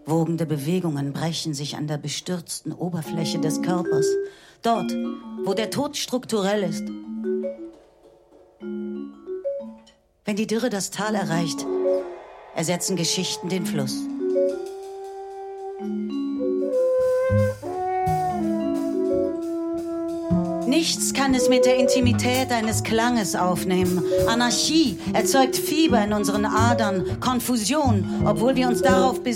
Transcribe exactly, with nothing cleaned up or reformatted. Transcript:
Wogende Bewegungen brechen sich an der bestürzten Oberfläche des Körpers. Dort, wo der Tod strukturell ist. Wenn die Dürre das Tal erreicht, ersetzen Geschichten den Fluss. Nichts kann es mit der Intimität eines Klanges aufnehmen. Anarchie erzeugt Fieber in unseren Adern, Konfusion, obwohl wir uns darauf besinnen.